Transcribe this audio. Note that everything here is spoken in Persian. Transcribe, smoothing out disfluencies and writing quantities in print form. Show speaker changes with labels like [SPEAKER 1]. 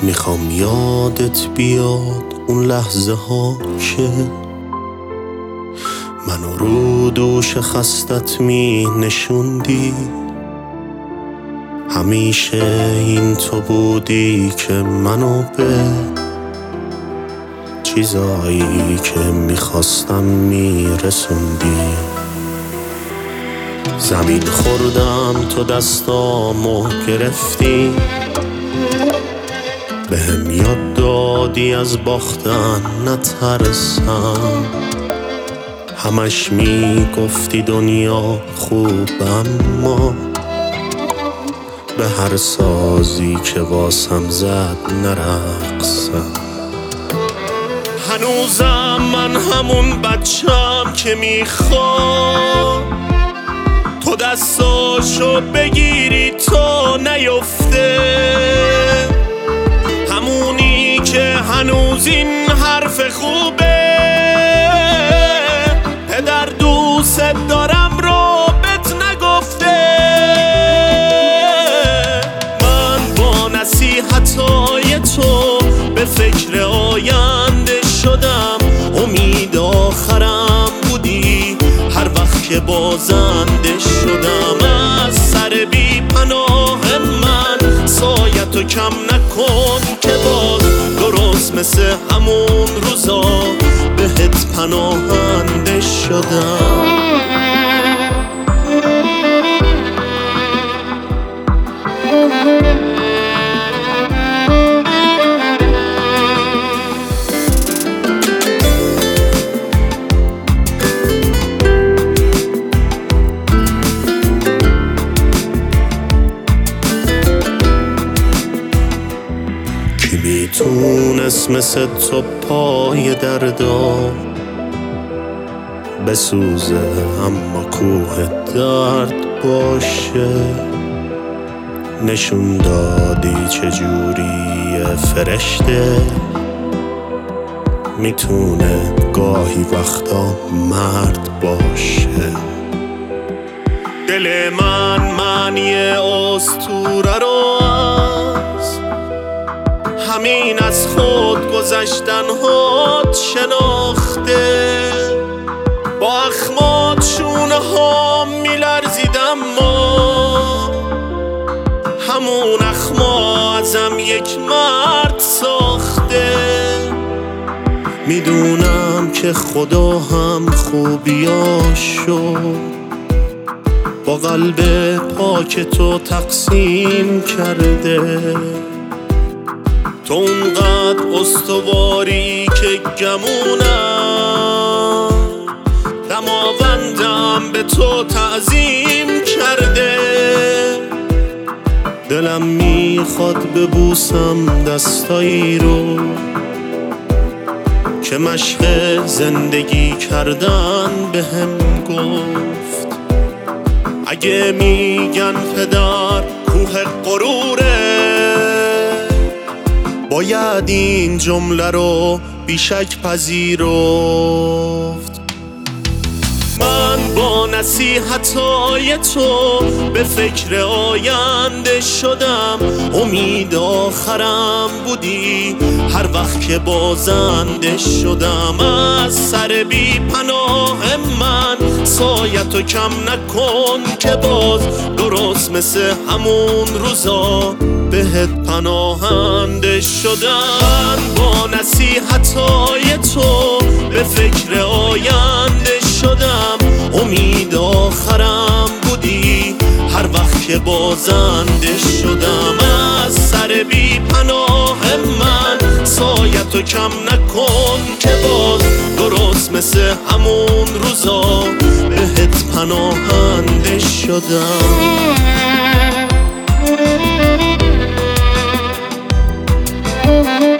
[SPEAKER 1] میخوام یادت بیاد اون لحظه ها که منو رو دوش خستت می نشوندی. همیشه این تو بودی که منو به چیزایی که میخواستم میرسوندی. زمین خوردم تو دستامو گرفتی، بهم یاد دادی از باختن نترسم. همش میگفتی دنیا خوب اما به هر سازی که واسم زد نرقصم. هنوزم من همون بچم که میخوام تو دستاشو بگیری تا نیفته، همونی که هنوز این حرف خوبه پدر دوست دارم رو بهت نگفته. من با نصیحتای تو به فکر آینده شدم، امید آخرم بودی هر وقت که بازنده شدم. از سر بی پناه من سایتو کم نکن که باز درست مثل همون روزا بهت پناهنده شدم. کی میتونست مثل تو پای دردا بسوزه اما کوه درد باشه. نشون دادی چجوری فرشته میتونه گاهی وقتا مرد باشه. دل من معنی اسطوره رو از همین از خود گذشتن هات شناخته. با اخمات شونه ها میلرزید اما همون اخما ازم یک مرد ساخته. میدونم که خدا هم خوبیاشو با قلب پاک تو تقسیم کرده. تو اونقدر استواری که گمونم دماوندم به تو تعظیم کرده. دلم میخواد ببوسم دستایی رو که مشق زندگی کردن بهم گفت. اگه میگن پدر کوه غروره باید این جمله رو بیشک پذیرفت. من با نصیحتای تو به فکر آینده شدم، امید آخرم بودی هر وقت که بازنده شدم. از سر بی پناه من سایتو کم نکن که باز درست مثل همون روزا بهت پناهنده شدم. با نصیحتای تو به فکر آینده شدم، امید آخرم بودی هر وقت که بازنده شدم. از سر بی پناه من سایتو کم نکن که باز درست مثل همون روزا بهت پناهنده شدم.